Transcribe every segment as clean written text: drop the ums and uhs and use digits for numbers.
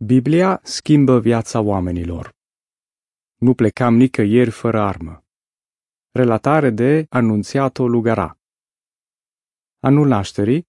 Biblia schimbă viața oamenilor. Nu plecam nicăieri fără armă. Relatare de Anunțiato Lugara. Anul nașterii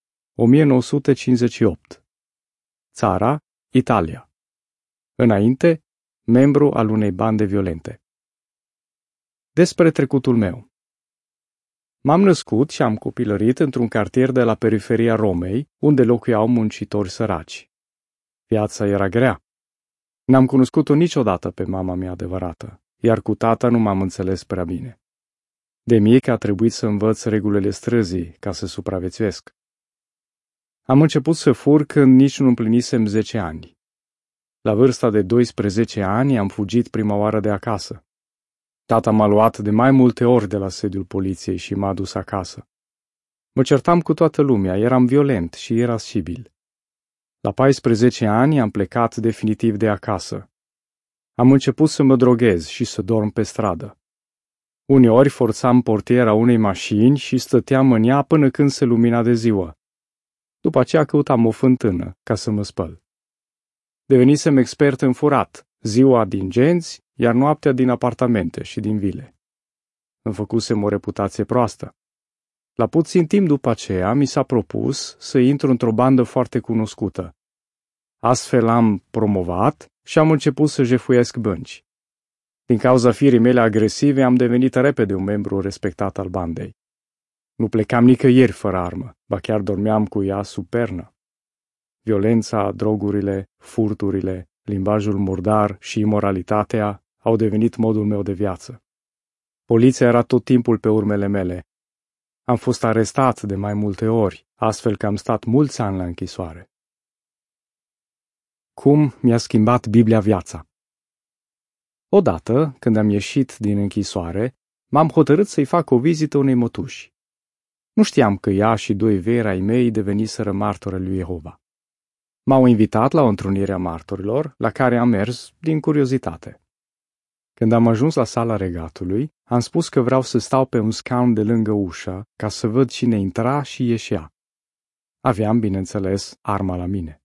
1958. Țara Italia. Înainte, membru al unei bande violente. Despre trecutul meu. M-am născut și am copilărit într-un cartier de la periferia Romei, unde locuiau muncitori săraci. Viața era grea. N-am cunoscut-o niciodată pe mama mea adevărată, iar cu tata nu m-am înțeles prea bine. De mic a trebuit să învăț regulile străzii ca să supraviețuiesc. Am început să fur când nici nu împlinisem 10 ani. La vârsta de 12 ani am fugit prima oară de acasă. Tata m-a luat de mai multe ori de la sediul poliției și m-a dus acasă. Mă certam cu toată lumea, eram violent și irascibil. La 14 ani am plecat definitiv de acasă. Am început să mă droghez și să dorm pe stradă. Uneori forțam portiera unei mașini și stăteam în ea până când se lumina de ziua. După aceea căutam o fântână ca să mă spăl. Devenisem expert în furat, ziua din genți, iar noaptea din apartamente și din vile. Îmi făcusem o reputație proastă. La puțin timp după aceea mi s-a propus să intru într-o bandă foarte cunoscută. Astfel am promovat și am început să jefuiesc bănci. Din cauza firii mele agresive am devenit repede un membru respectat al bandei. Nu plecam nicăieri fără armă, ba chiar dormeam cu ea sub pernă. Violența, drogurile, furturile, limbajul murdar și imoralitatea au devenit modul meu de viață. Poliția era tot timpul pe urmele mele. Am fost arestat de mai multe ori, astfel că am stat mulți ani la închisoare. Cum mi-a schimbat Biblia viața? Odată, când am ieșit din închisoare, m-am hotărât să-i fac o vizită unei mătuși. Nu știam că ea și 2 veri ai mei deveniseră martori lui Jehova. M-au invitat la o întrunire a martorilor, la care am mers din curiozitate. Când am ajuns la sala regatului, am spus că vreau să stau pe un scaun de lângă ușă ca să văd cine intra și ieșea. Aveam, bineînțeles, arma la mine.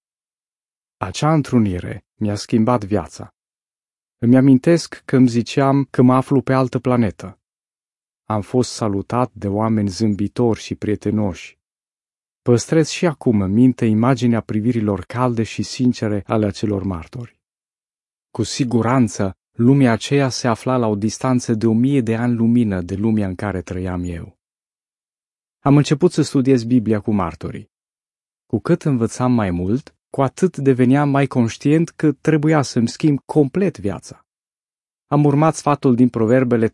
Acea întrunire mi-a schimbat viața. Îmi amintesc că îmi ziceam că mă aflu pe altă planetă. Am fost salutat de oameni zâmbitori și prietenoși. Păstrez și acum în minte imaginea privirilor calde și sincere ale acelor martori. Cu siguranță, lumea aceea se afla la o distanță de 1000 de ani lumină de lumea în care trăiam eu. Am început să studiez Biblia cu martorii. Cu cât învățam mai mult, cu atât deveneam mai conștient că trebuia să-mi schimb complet viața. Am urmat sfatul din Proverbele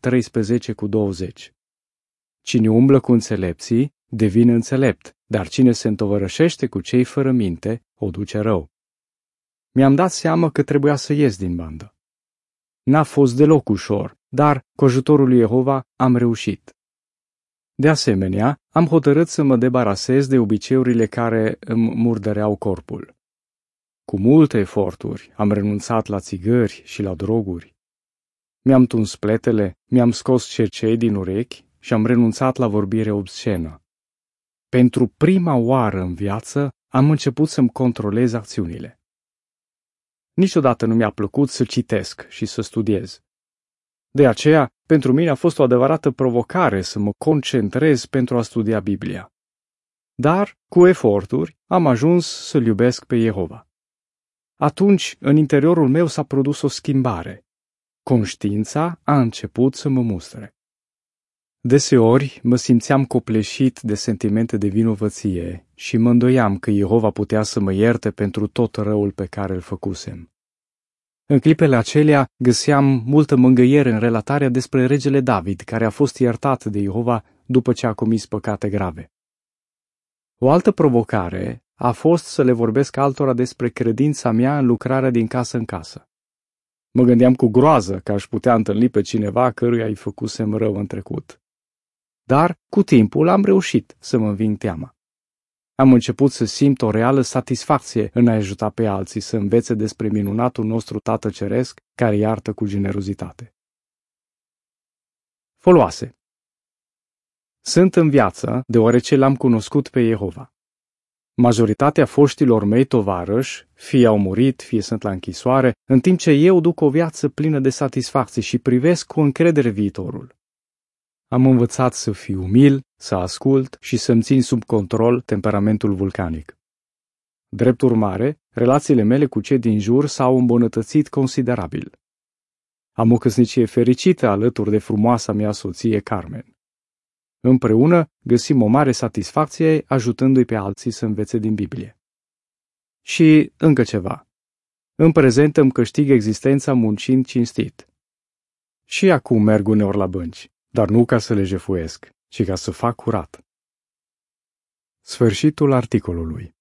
13:20. Cine umblă cu înțelepții, devine înțelept, dar cine se întovărășește cu cei fără minte, o duce rău. Mi-am dat seama că trebuia să ies din bandă. N-a fost deloc ușor, dar, cu ajutorul lui Jehova, am reușit. De asemenea, am hotărât să mă debarasez de obiceiurile care îmi murdăreau corpul. Cu multe eforturi am renunțat la țigări și la droguri. Mi-am tuns pletele, mi-am scos cercei din urechi și am renunțat la vorbire obscenă. Pentru prima oară în viață am început să-mi controlez acțiunile. Niciodată nu mi-a plăcut să citesc și să studiez. De aceea, pentru mine a fost o adevărată provocare să mă concentrez pentru a studia Biblia. Dar, cu eforturi, am ajuns să-L iubesc pe Jehova. Atunci, în interiorul meu s-a produs o schimbare. Conștiința a început să mă mustre. Deseori mă simțeam copleșit de sentimente de vinovăție și mă îndoiam că Jehova putea să mă ierte pentru tot răul pe care îl făcusem. În clipele acelea găseam multă mângâiere în relatarea despre regele David, care a fost iertat de Jehova după ce a comis păcate grave. O altă provocare a fost să le vorbesc altora despre credința mea în lucrarea din casă în casă. Mă gândeam cu groază că aș putea întâlni pe cineva căruia îi făcusem rău în trecut. Dar, cu timpul, am reușit să mă înving teama. Am început să simt o reală satisfacție în a ajuta pe alții să învețe despre minunatul nostru Tată Ceresc, care iartă cu generozitate. Foloase. Sunt în viață deoarece l-am cunoscut pe Jehova. Majoritatea foștilor mei tovarăși, fie au murit, fie sunt la închisoare, în timp ce eu duc o viață plină de satisfacție și privesc cu încredere viitorul. Am învățat să fiu umil, să ascult și să-mi țin sub control temperamentul vulcanic. Drept urmare, relațiile mele cu cei din jur s-au îmbunătățit considerabil. Am o căsnicie fericită alături de frumoasa mea soție Carmen. Împreună găsim o mare satisfacție ajutându-i pe alții să învețe din Biblie. Și încă ceva. În prezent îmi câștig existența muncind cinstit. Și acum merg uneori la bănci, dar nu ca să le jefuiesc, ci ca să fac curat. Sfârșitul articolului.